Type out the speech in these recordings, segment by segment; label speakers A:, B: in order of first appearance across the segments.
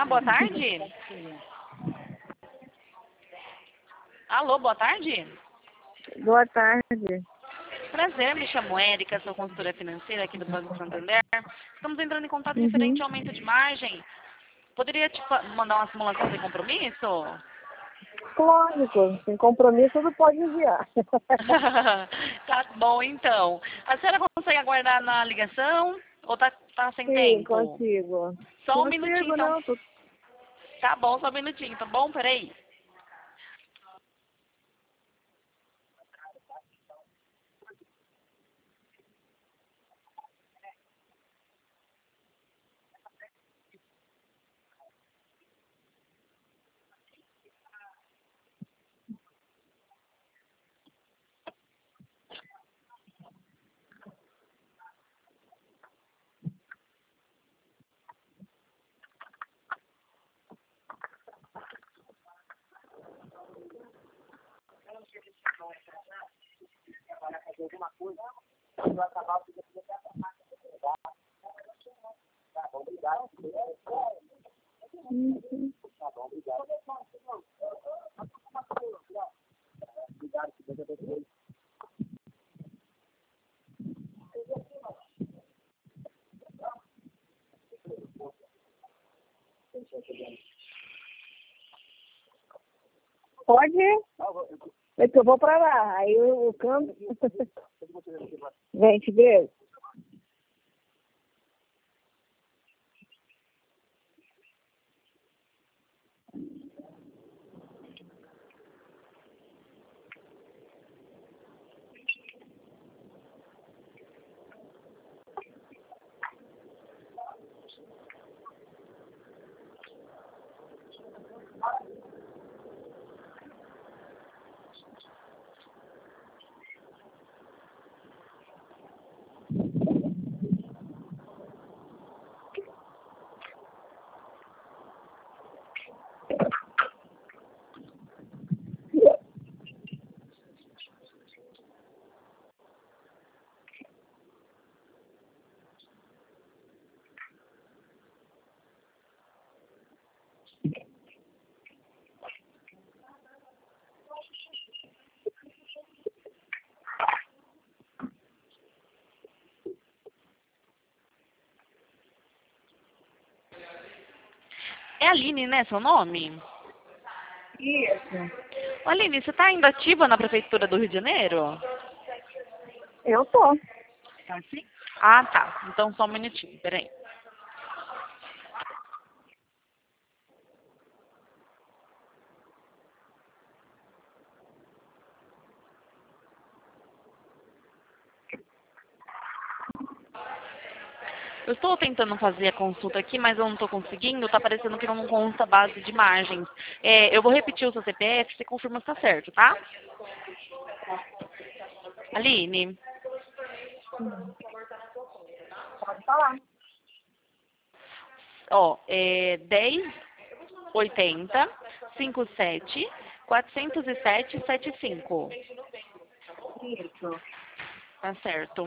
A: Olá, boa tarde. Alô, boa tarde.
B: Boa tarde.
A: Prazer, me chamo Érica, sou consultora financeira aqui do Banco Santander. Estamos entrando em contato referente ao aumento de margem. Poderia te mandar uma simulação sem compromisso?
B: Lógico, sem compromisso não pode enviar.
A: Tá bom, então. A senhora consegue aguardar na ligação ou tá sem
B: Sim,
A: tempo?
B: consigo.
A: Só um
B: Consigo,
A: minutinho, então.
B: não.
A: Tá bom, só um minutinho, tá bom? Peraí.
B: Pode? É que eu vou pra lá. Aí o câmbio. Gente, beijo.
A: É Aline, né, seu nome?
B: Isso.
A: Aline, você tá ainda ativa na Prefeitura do Rio de Janeiro?
B: Eu tô.
A: Tá sim? Ah, tá. Então só um minutinho, peraí. Eu estou tentando fazer a consulta aqui, mas eu não estou conseguindo. Está parecendo que não consta a base de margens. Eu vou repetir o seu CPF, você confirma se está certo, tá? Aline,
B: Pode falar.
A: ó, 10, 80, 57, 407, 75.
B: Isso.
A: Tá certo.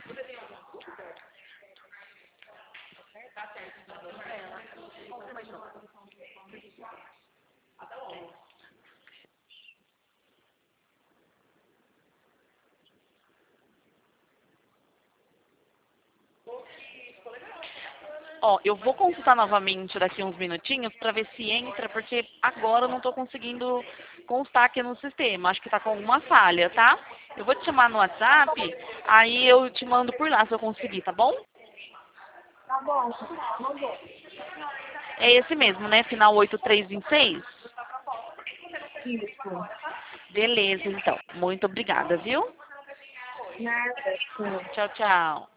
A: Ó, eu vou consultar novamente daqui uns minutinhos para ver se entra, porque agora eu não estou conseguindo constar aqui no sistema. Acho que está com alguma falha, tá? Eu vou te chamar no WhatsApp, aí eu te mando por lá se eu conseguir, tá bom?
B: Tá bom. Mandou.
A: É esse mesmo, né? Final 8326?
B: Isso.
A: Beleza, então. Muito obrigada, viu?
B: Nada. Sim.
A: Tchau, tchau.